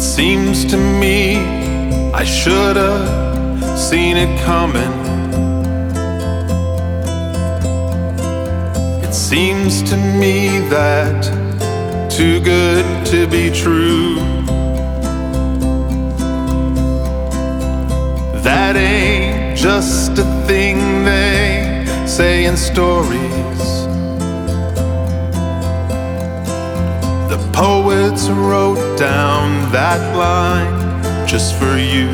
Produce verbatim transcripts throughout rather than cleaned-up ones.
Seems to me I should've seen it coming. It seems to me that too good to be true. That ain't just a thing they say in stories. The poets wrote down that line just for you.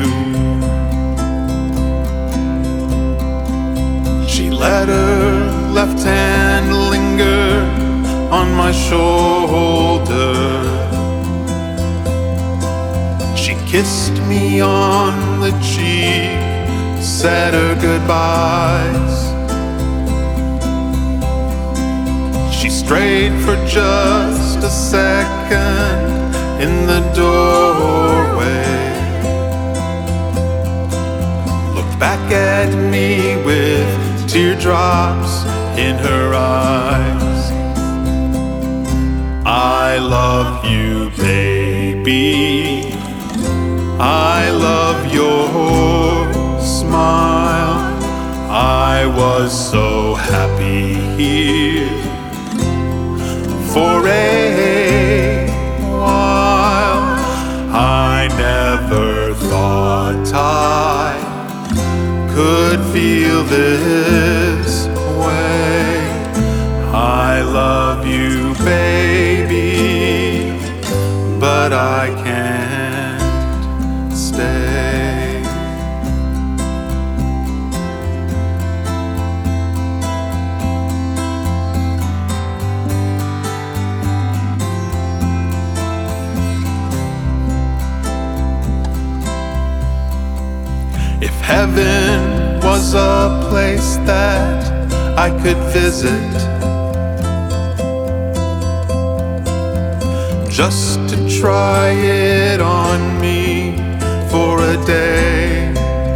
She let her left hand linger on my shoulder. She kissed me on the cheek, said her goodbyes. She strayed for just a second in the doorway, looked back at me with teardrops in her eyes. I love you, baby. I love your smile. I was so happy here for a while. I never thought I could feel this way. I love you, baby, but I can't stay. If heaven was a place that I could visit, just to try it on me for a day,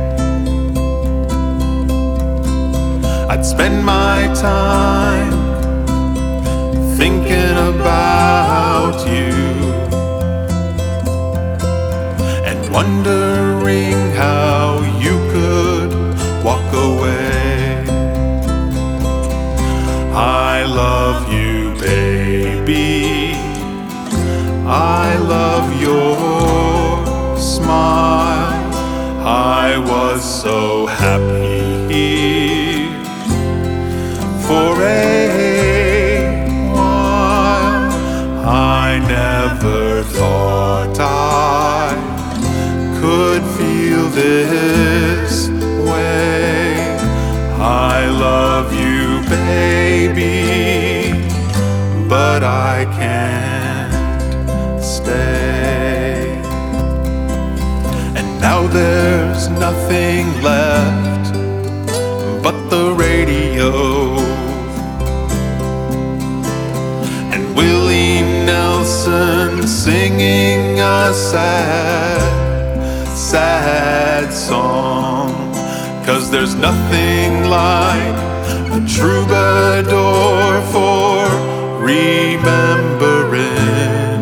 I'd spend my time thinking about you and wondering how you could walk away. I love you, baby. I love your smile. I was so happy here for a while. I never thought I could feel this way. I love you, baby, but I can't stay. And now there's nothing left but the radio and Willie Nelson singing a sad, sad song. 'Cause there's nothing like a troubadour for remembering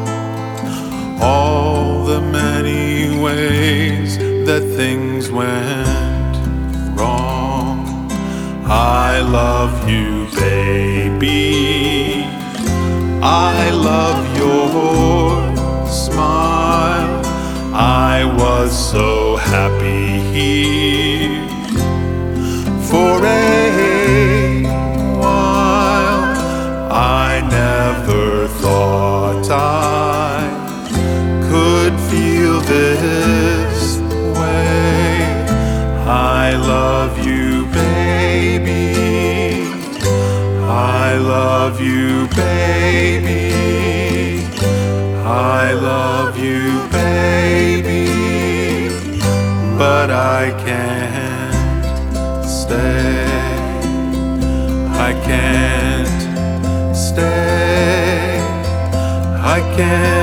all the many ways that things went wrong. I love you, baby. I love your smile. I was so happy here for a while. I never thought I could feel this way. I love you, baby. I love you, baby. I love you, baby, but I can't stay. I can't stay. I can't